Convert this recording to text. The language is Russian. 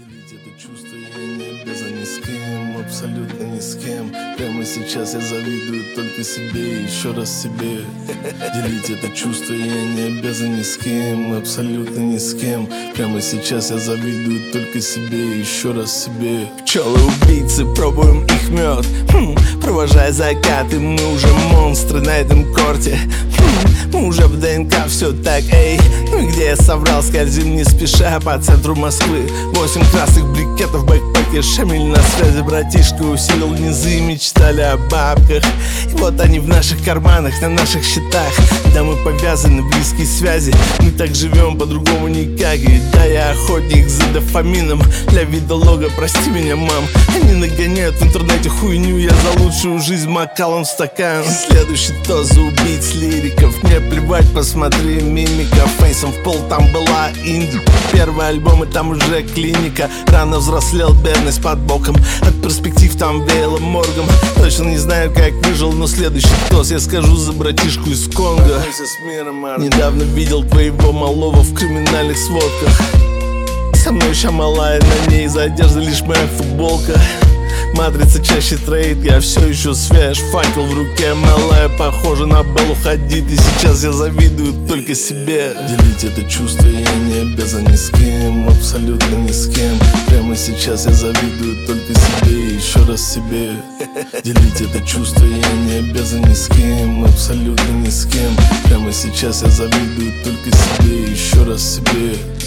Делить это чувство я не обязан ни с кем, абсолютно ни с кем. Прямо сейчас я завидую только себе, еще раз себе. Делить это чувство я не обязан ни с кем, абсолютно ни с кем. Прямо сейчас я завидую только себе, еще раз себе. Пчелы-убийцы, пробуем их мед, провожая закаты, мы уже монстры на этом корте. Мы уже в ДНК, все так, эй. Ну и где я соврал, скользим не спеша по центру Москвы. 8 красных брикетов в бэкпэке, Шамиль на связи, братишка усилил низы, мечтали о бабках. И вот они в наших карманах, на наших счетах. Да, мы повязаны, близкие связи, мы так живем, по-другому никак. И да, я охотник за дофамином, для видолога, прости меня, мам. Они нагоняют в интернете хуйню, я за лучшую жизнь макалом в стакан. Следующий тост за убийц лириков, мне плевать, посмотри мимика. Фейсом в пол, там была инди. Первый альбом и там уже клиника. Рано взрослел, бедность под боком. От перспектив там веяло моргом. Точно не знаю, как выжил, но следующий тост я скажу за братишку из Конго. Недавно видел твоего малого в криминальных сводках. Со мной Шамалай, на ней за одеждой лишь моя футболка. Матрица чаще трейд, я все еще свеж. Факел в руке, малая похожа на Беллу Хадид. И сейчас я завидую только себе. Делить это чувство я не обязан ни с кем, абсолютно ни с кем. Прямо сейчас я завидую только себе, еще раз себе. Делить это чувство я не обязан ни с кем, абсолютно ни с кем. Прямо сейчас я завидую только себе, еще раз себе.